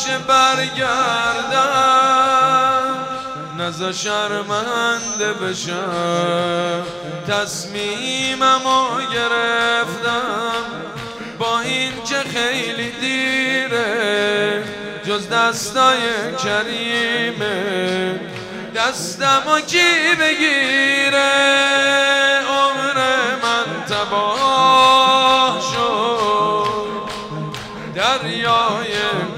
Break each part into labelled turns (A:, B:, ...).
A: میشه برگردم، نذار شرمنده بشم. تصمیممو گرفتم، با این که خیلی دیره، جز دستای کریمه دستمو کی بگیره. عمر من تباه شد، دریای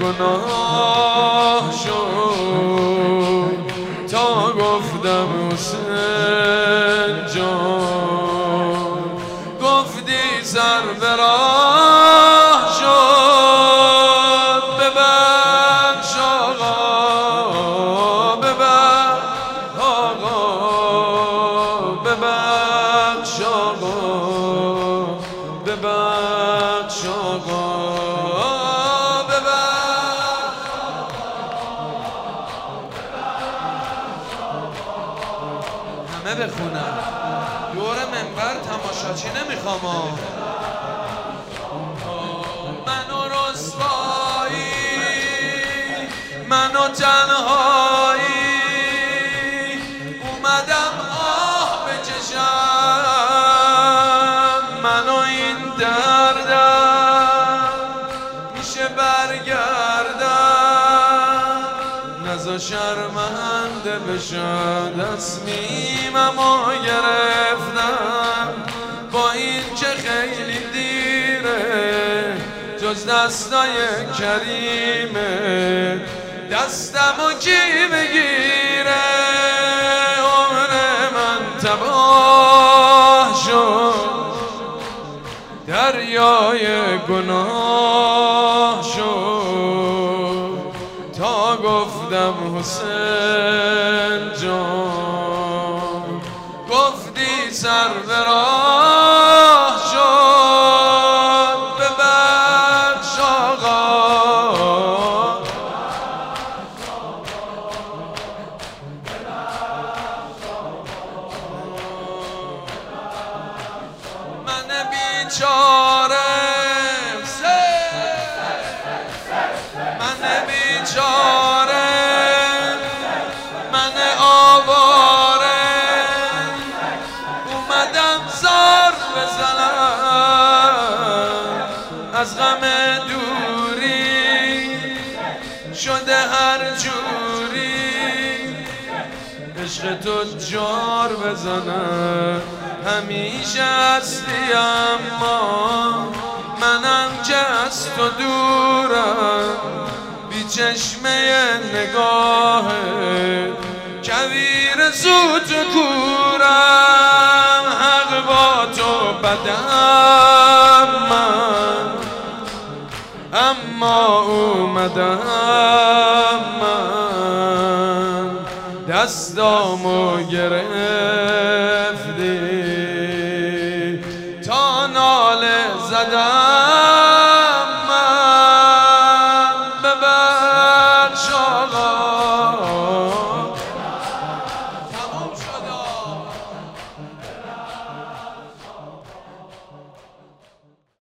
A: گناه شد، تا گفتم حسین جان. گفتی سر به راه شد، ببخش آقا، ببخش آقا، ببخش آقا، ببخش آقا، همه بخونن دور منبر، تماشاچی نمیخوام. منو رسوایی، منو تنهایی، اومدم آه بکشم. منو این دردم میشه برگردم، نذار شرمنده بشم. تصمیممو گرفتم، با این که خیلی دیره، جز دستای کریمه دستمو کی بگیره. عمر من تباه شد، دریای گناه شد، تا گفتم حسین جان. گفتی سر به راه شد، ببخش آقا، من بیچاره، من بیچاره، من آواره، اومدم زار بزنم. از غم دوری شده هر جوری، عشق تو جار بزنم. همیشه هستی اما منم که از تو دورم، بی چشمه نگاهه کویر زود و کورم. حق با تو بدم من، اما اومدم من، دستامو گرفتی تا ناله زدم.